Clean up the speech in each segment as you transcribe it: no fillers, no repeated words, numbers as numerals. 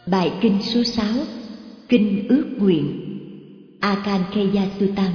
Bài kinh số 6, Kinh ước nguyện, Akankeya Suttam.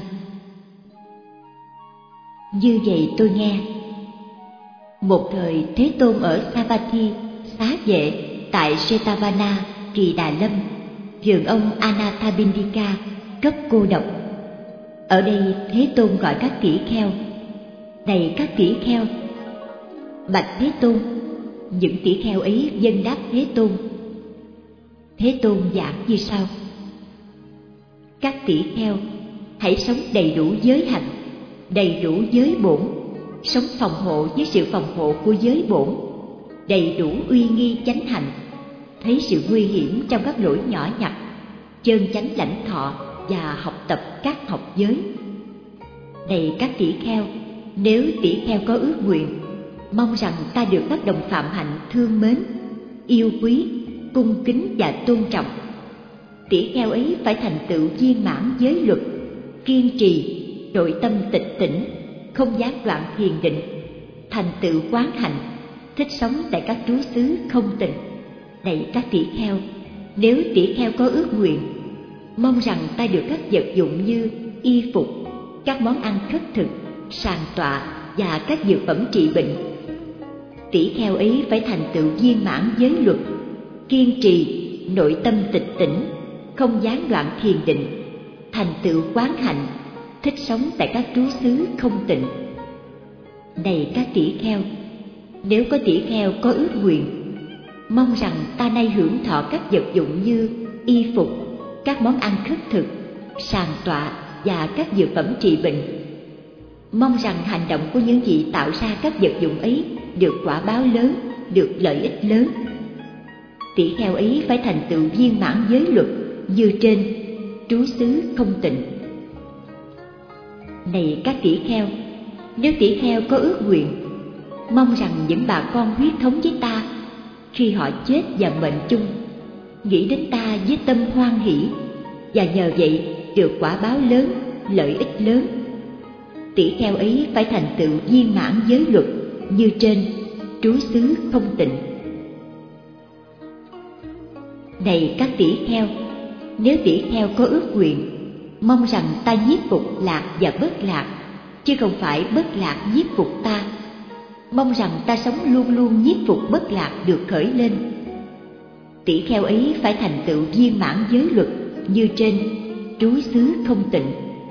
Như vậy tôi nghe. Một thời Thế Tôn ở Savatthi xá vệ tại Jetavana, Kỳ Đà Lâm, vườn ông Anathapindika, cấp cô độc. Ở đây Thế Tôn gọi các tỷ kheo: này các tỷ kheo. Bạch Thế Tôn. Những tỷ kheo ấy vâng đáp Thế Tôn. Thế Tôn giảng như sau: các tỷ kheo, hãy sống đầy đủ giới hạnh, đầy đủ giới bổn, sống phòng hộ với sự phòng hộ của giới bổn, đầy đủ uy nghi chánh hạnh, thấy sự nguy hiểm trong các lỗi nhỏ nhặt, chân chánh lãnh thọ và học tập các học giới. Này các tỷ kheo, nếu tỷ kheo có ước nguyện, mong rằng ta được các đồng phạm hạnh thương mến, yêu quý, cung kính và tôn trọng, tỷ kheo ấy phải thành tựu viên mãn giới luật, kiên trì, nội tâm tịch tỉnh, không gián đoạn thiền định, thành tựu quán hạnh, thích sống tại các trú xứ không tịnh. Này các tỷ kheo, nếu tỷ kheo có ước nguyện, mong rằng ta được các vật dụng như y phục, các món ăn khất thực, sàn tọa và các dược phẩm trị bệnh, tỷ kheo ấy phải thành tựu viên mãn giới luật, kiên trì, nội tâm tịch tỉnh, không gián đoạn thiền định, thành tựu quán hạnh, thích sống tại các trú xứ không tịnh. Này các tỷ kheo, nếu có tỷ kheo có ước nguyện, mong rằng ta nay hưởng thọ các vật dụng như y phục, các món ăn khất thực, sàn tọa và các dược phẩm trị bệnh, mong rằng hành động của những vị tạo ra các vật dụng ấy được quả báo lớn, được lợi ích lớn, tỷ kheo ấy phải thành tựu viên mãn giới luật như trên, trú xứ không tịnh. Này các tỷ kheo, nếu tỷ kheo có ước nguyện, mong rằng những bà con huyết thống với ta, khi họ chết và mệnh chung, nghĩ đến ta với tâm hoan hỷ, và nhờ vậy được quả báo lớn, lợi ích lớn, tỷ kheo ấy phải thành tựu viên mãn giới luật như trên, trú xứ không tịnh. Này các tỷ kheo, nếu tỷ kheo có ước nguyện, mong rằng ta giết phục lạc và bất lạc, chứ không phải bất lạc giết phục ta, mong rằng ta sống luôn luôn giết phục bất lạc được khởi lên, tỷ kheo ấy phải thành tựu viên mãn giới luật như trên, trú xứ không tịnh.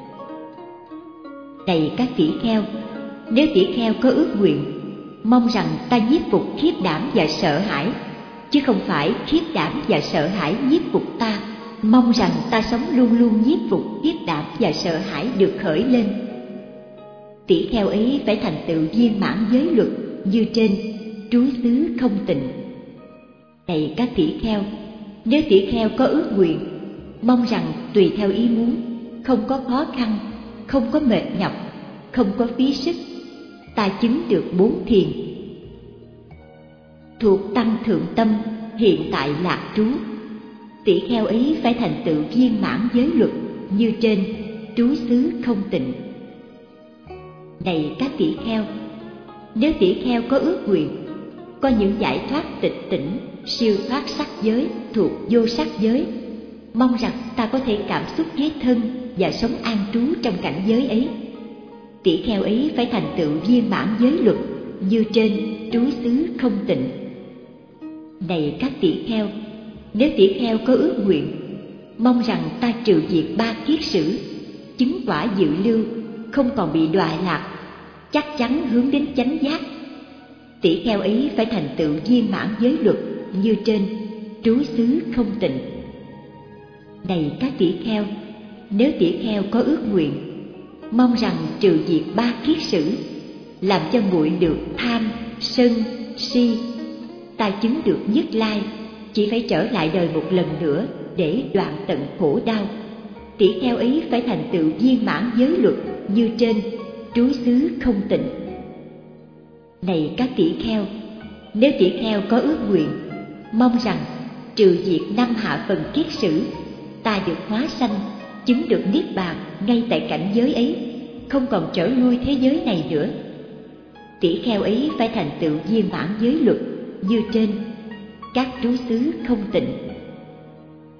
Này các tỷ kheo, nếu tỷ kheo có ước nguyện, mong rằng ta giết phục khiếp đảm và sợ hãi, chứ không phải khiếp đảm và sợ hãi giết phục ta, mong rằng ta sống luôn luôn giết phục khiếp đảm và sợ hãi được khởi lên, tỷ kheo ấy phải thành tựu viên mãn giới luật như trên, trú xứ không tịnh. Này các tỷ kheo, nếu tỷ kheo có ước nguyện, mong rằng tùy theo ý muốn, không có khó khăn, không có mệt nhọc, không có phí sức, ta chứng được 4 thiền: thuộc tăng thượng tâm, hiện tại lạc trú, tỷ kheo ấy phải thành tựu viên mãn giới luật như trên, trú xứ không tịnh. Này các tỷ kheo, nếu tỷ kheo có ước nguyện, có những giải thoát tịch tỉnh, siêu thoát sắc giới thuộc vô sắc giới, mong rằng ta có thể cảm xúc với thân và sống an trú trong cảnh giới ấy, tỷ kheo ấy phải thành tựu viên mãn giới luật như trên, trú xứ không tịnh. Này các tỷ kheo, nếu tỷ kheo có ước nguyện, mong rằng ta trừ diệt 3 kiết sử, chứng quả dự lưu, không còn bị đọa lạc, chắc chắn hướng đến chánh giác, tỷ kheo ấy phải thành tựu viên mãn giới luật như trên, trú xứ không tịnh. Này các tỷ kheo, nếu tỷ kheo có ước nguyện, mong rằng trừ diệt 3 kiết sử, làm cho nguội được tham, sân, si, ta chứng được nhất lai, chỉ phải trở lại đời một lần nữa để đoạn tận khổ đau, tỷ kheo ấy phải thành tựu viên mãn giới luật như trên, trú xứ không tịnh. Này các tỷ kheo, nếu tỷ kheo có ước nguyện, mong rằng trừ diệt 5 hạ phần kiết sử, ta được hóa sanh, chứng được niết bàn ngay tại cảnh giới ấy, không còn trở lui thế giới này nữa, tỷ kheo ấy phải thành tựu viên mãn giới luật như trên, các trú xứ không tịnh.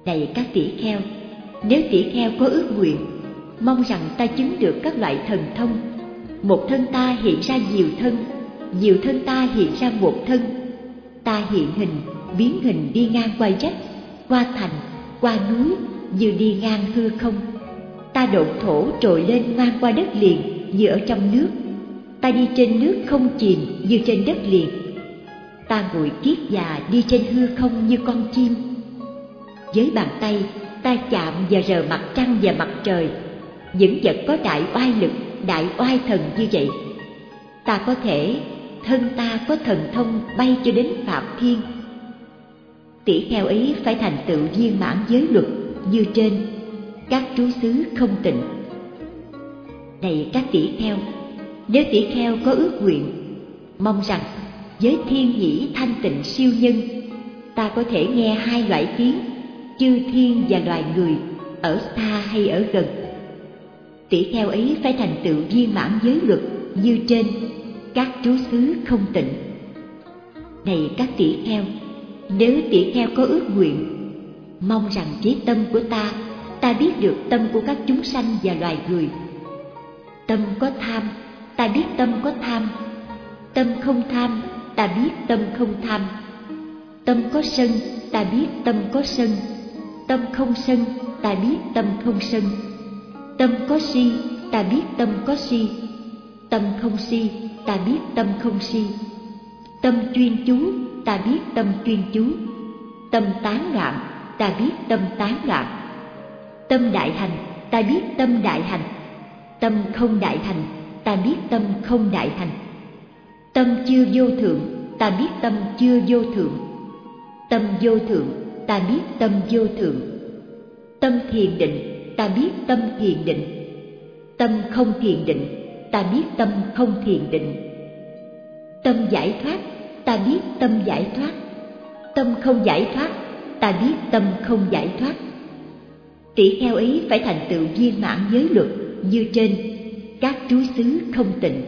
Này các tỷ kheo, nếu tỷ kheo có ước nguyện, mong rằng ta chứng được các loại thần thông. Một thân ta hiện ra nhiều thân ta hiện ra một thân. Ta hiện hình, biến hình đi ngang qua vách, qua thành, qua núi, như đi ngang hư không. Ta độn thổ trồi lên ngang qua đất liền như ở trong nước. Ta đi trên nước không chìm như trên đất liền. Ta ngồi kiết già đi trên hư không như con chim. Với bàn tay ta chạm và rờ mặt trăng và mặt trời, những vật có đại oai lực, đại oai thần như vậy. Ta có thể, thân ta có thần thông bay cho đến Phạm Thiên. Tỷ kheo ấy phải thành tựu viên mãn giới luật như trên, các trú xứ không tịnh. Này các tỷ kheo, nếu tỷ kheo có ước nguyện, mong rằng với thiên nhĩ thanh tịnh siêu nhân, ta có thể nghe hai loại tiếng, chư thiên và loài người, ở xa hay ở gần. Tỷ kheo ấy phải thành tựu viên mãn giới luật như trên, các trú xứ không tịnh. Này các tỷ kheo, nếu tỷ kheo có ước nguyện, mong rằng với tâm của ta biết được tâm của các chúng sanh và loài người. Tâm có tham, ta biết tâm có tham. Tâm không tham, ta biết tâm không tham. Tâm có sân, ta biết tâm có sân. Tâm không sân, ta biết tâm không sân. Tâm có si, ta biết tâm có si. Tâm không si, ta biết tâm không si. Tâm chuyên chú, ta biết tâm chuyên chú. Tâm tán loạn, ta biết tâm tán loạn. Tâm đại hành, ta biết tâm đại hành. Tâm không đại hành, ta biết tâm không đại hành. Tâm chưa vô thượng, ta biết tâm chưa vô thượng. Tâm vô thượng, ta biết tâm vô thượng. Tâm thiền định, ta biết tâm thiền định. Tâm không thiền định, ta biết tâm không thiền định. Tâm giải thoát, ta biết tâm giải thoát. Tâm không giải thoát, ta biết tâm không giải thoát. Tỷ kheo ấy phải thành tựu viên mãn giới luật như trên, các trú xứ không tịnh.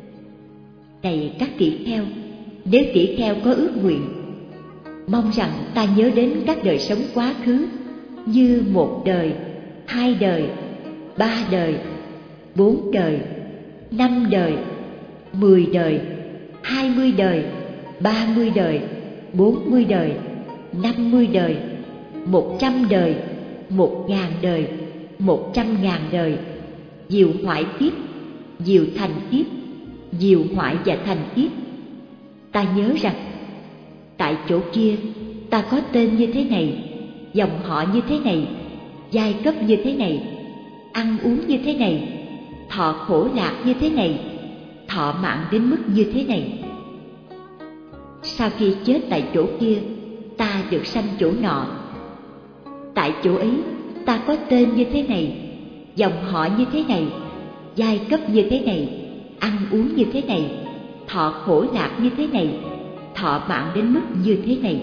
Này các tỷ kheo, nếu tỷ kheo có ước nguyện, mong rằng ta nhớ đến các đời sống quá khứ như 1 đời, 2 đời, 3 đời, 4 đời, 5 đời, 10 đời, 20 đời, 30 đời, 40 đời, 50 đời, 100 đời, 1000 đời, 100.000 đời, diệu hoại kiếp, diệu thành kiếp, diệu hoại và thành kiếp. Ta nhớ rằng tại chỗ kia ta có tên như thế này, dòng họ như thế này, giai cấp như thế này, ăn uống như thế này, thọ khổ lạc như thế này, thọ mạng đến mức như thế này. Sau khi chết tại chỗ kia, ta được sanh chỗ nọ. Tại chỗ ấy ta có tên như thế này, dòng họ như thế này, giai cấp như thế này, ăn uống như thế này, thọ khổ lạc như thế này, thọ mạng đến mức như thế này.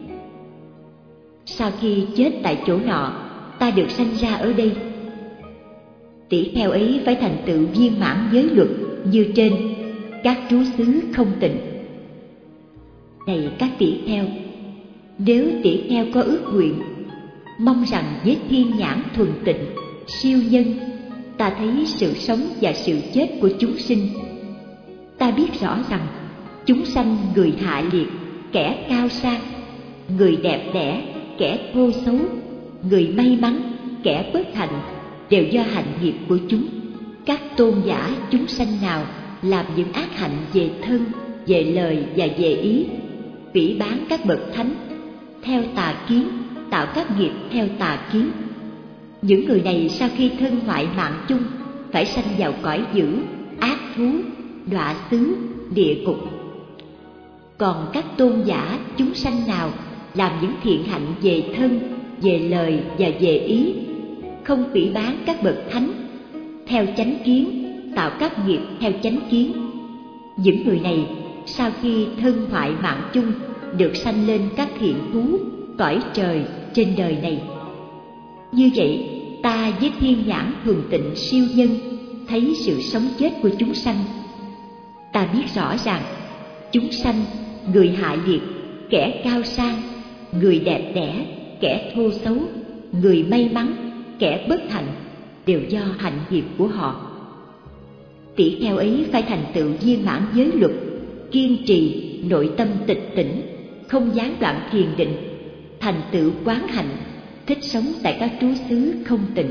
Sau khi chết tại chỗ nọ, ta được sanh ra ở đây. Tỷ kheo ấy phải thành tựu viên mãn giới luật như trên, các trú xứ không tịnh. Này các tỷ kheo, nếu tỷ kheo có ước nguyện, mong rằng với thiên nhãn thuần tịnh, siêu nhân, ta thấy sự sống và sự chết của chúng sinh. Ta biết rõ rằng chúng sanh người hạ liệt, kẻ cao sang, người đẹp đẽ, kẻ thô xấu, người may mắn, kẻ bất hạnh, đều do hành nghiệp của chúng. Các tôn giả chúng sanh nào làm những ác hạnh về thân, về lời và về ý, phỉ báng các bậc thánh, theo tà kiến, tạo các nghiệp theo tà kiến. Những người này sau khi thân hoại mạng chung, phải sanh vào cõi dữ, ác thú, đọa xứ, địa ngục. Còn các tôn giả chúng sanh nào làm những thiện hạnh về thân, về lời và về ý, không phỉ báng các bậc thánh, theo chánh kiến, tạo các nghiệp theo chánh kiến, những người này sau khi thân hoại mạng chung được sanh lên các thiện thú, cõi trời trên đời này. Như vậy, ta với thiên nhãn thuần tịnh siêu nhân thấy sự sống chết của chúng sanh. Ta biết rõ ràng chúng sanh, người hạ liệt, kẻ cao sang, người đẹp đẽ, kẻ thô xấu, người may mắn, kẻ bất hạnh đều do hạnh nghiệp của họ. Tỷ kheo ấy phải thành tựu viên mãn giới luật, kiên trì, nội tâm tịch tỉnh, không gián đoạn thiền định, thành tựu quán hạnh, thích sống tại các trú xứ không tịnh.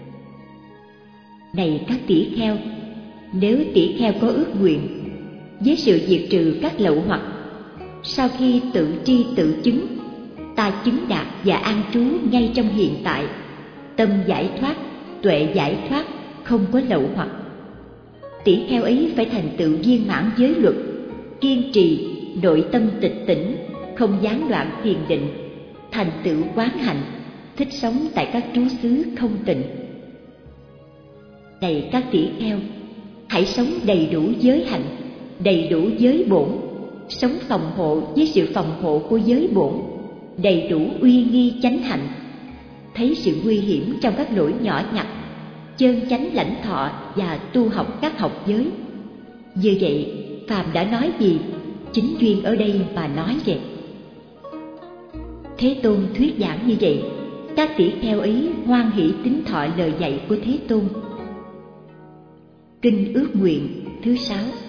Này các tỷ kheo, nếu tỷ kheo có ước nguyện với sự diệt trừ các lậu hoặc, sau khi tự tri tự chứng, ta chứng đạt và an trú ngay trong hiện tại, tâm giải thoát, tuệ giải thoát, không có lậu hoặc. Tỷ kheo ấy phải thành tựu viên mãn giới luật, kiên trì, nội tâm tịch tỉnh, không gián đoạn thiền định, thành tựu quán hạnh, thích sống tại các trú xứ không tịnh. Này các tỷ kheo, hãy sống đầy đủ giới hạnh, đầy đủ giới bổn, sống phòng hộ với sự phòng hộ của giới bổn, đầy đủ uy nghi chánh hạnh, thấy sự nguy hiểm trong các lỗi nhỏ nhặt, chơn chánh lãnh thọ và tu học các học giới. Như vậy, phàm đã nói gì, chính duyên ở đây mà nói vậy. Thế Tôn thuyết giảng như vậy, các tỷ kheo ấy hoan hỷ tín thọ lời dạy của Thế Tôn. Kinh ước nguyện thứ 6.